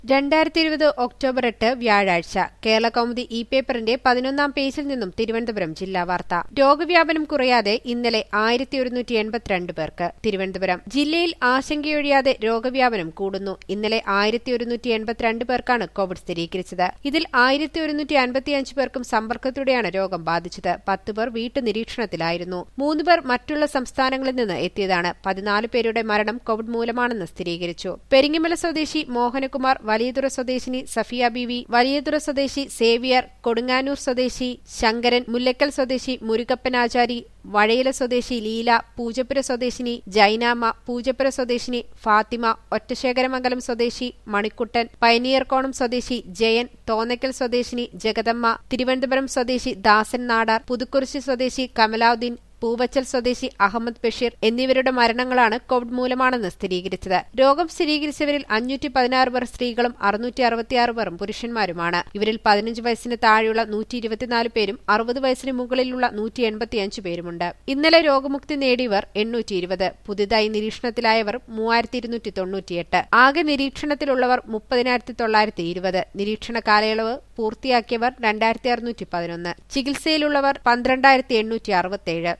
2020 October 8 വ്യാഴാഴ്ച കേരളകൗമുദി പേപ്പറിന്റെ 11-ാം പേജിൽ നിന്നും തിരുവനന്തപുരം ജില്ലാ വാർത്ത. രോഗവ്യാപനം കുറയാതെ ഇന്നലെ 1182 പേർക്ക്. തിരുവനന്തപുരം ജില്ലയിൽ ആശങ്കയൊഴിയാതെ രോഗവ്യാപനം കൂടുന്നു. ഇന്നലെ 1182 പേർക്കാണ് കോവിഡ് സ്ഥിരീകരിച്ചത്. ഇതിൽ 1155 പേർക്കും സമ്പർക്കത്തിലൂടെയാണ് രോഗം ബാധിച്ചത്. 10 പേർ വീട്ടുനിരീക്ഷണത്തിലായിരുന്നു. 3 പേർ മറ്റുള്ള സംസ്ഥാനങ്ങളിൽ നിന്ന് എത്തിയതാണ്. 14 പേരുടെ മരണം കോവിഡ് മൂലമാണെന്ന് സ്ഥിരീകരിച്ചു. പെരിങ്ങമല സ്വദേശി മോഹനകുമാർ, വലിയതുറ സ്വദേശിനി സഫിയ ബീവി, വലിയതുറ സ്വദേശി സേവിയർ, കൊടുങ്ങാനൂർ സ്വദേശി ശങ്കരൻ, മുല്ലക്കൽ സ്വദേശി മുരുകപ്പനാചാരി, വഴയില സ്വദേശി ലീല, പൂജപ്പുര സ്വദേശിനി ജൈനാമ്മ, പൂജപ്പുര സ്വദേശിനി ഫാത്തിമ, ഒറ്റശേഖരമംഗലം സ്വദേശി മണിക്കുട്ടൻ, പയനിയർകോണം സ്വദേശി ജയൻ, തോന്നയ്ക്കൽ സ്വദേശിനി ജഗദമ്മ, തിരുവനന്തപുരം സ്വദേശി ദാസൻ നാടാർ, പുതുക്കുറിശി സ്വദേശി കമലാവുദ്ദീൻ, പൂവച്ചൽ സ്വദേശി അഹമ്മദ് ബഷീർ എന്നിവരുടെ മരണങ്ങളാണ് കോവിഡ് മൂലമാണെന്ന് സ്ഥിരീകരിച്ചത്. രോഗം സ്ഥിരീകരിച്ചവരിൽ 516 പേർ സ്ത്രീകളും 666 പേരും പുരുഷന്മാരുമാണ്. ഇവരിൽ 15 വയസ്സിന് താഴെയുള്ള 124 പേരും 60 വയസ്സിന് മുകളിലുള്ള 185 പേരുമുണ്ട്. ഇന്നലെ രോഗമുക്തി നേടിയവർ 820. പുതിയതായി നിരീക്ഷണത്തിലായവർ 3298. ആകെ നിരീക്ഷണത്തിലുള്ളവർ 30,920. നിരീക്ഷണ കാലയളവ് പൂർത്തിയാക്കിയവർ 2611. ചികിത്സയിലുള്ളവർ 12,867.